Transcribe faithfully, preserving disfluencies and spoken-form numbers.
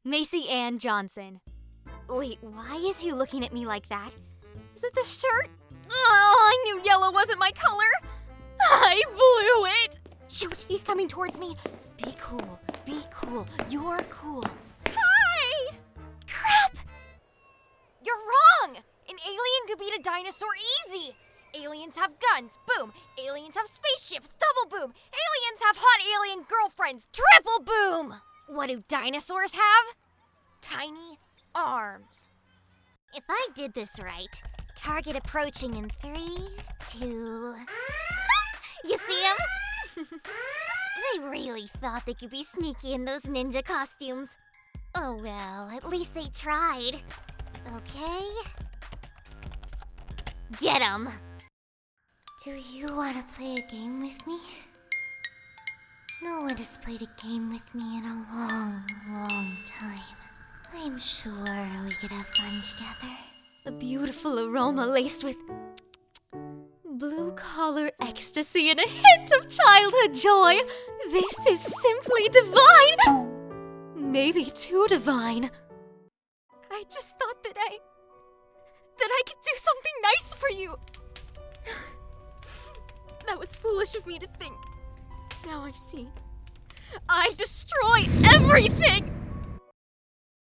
Macy Ann Johnson. Wait, why is he looking at me like that? Is it the shirt? Oh, I knew yellow wasn't my color. I blew it. Shoot, he's coming towards me. Be cool, be cool. You're cool. Hi! Crap! You're wrong! An alien could beat a dinosaur easy. Aliens have guns, boom. Aliens have spaceships, double boom. Aliens have hot alien girlfriends, triple boom. What do dinosaurs have? Tiny arms. If I did this right, target approaching in three, two... You see him? They really thought they could be sneaky in those ninja costumes. Oh well, at least they tried. Okay? Get him! Do you want to play a game with me? No one has played a game with me in a long, long time. I'm sure we could have fun together. A beautiful aroma laced with blue-collar ecstasy and a hint of childhood joy. This is simply divine! Maybe too divine. I just thought that I... that I could do something nice for you. That was foolish of me to think. Now I see. I destroy everything!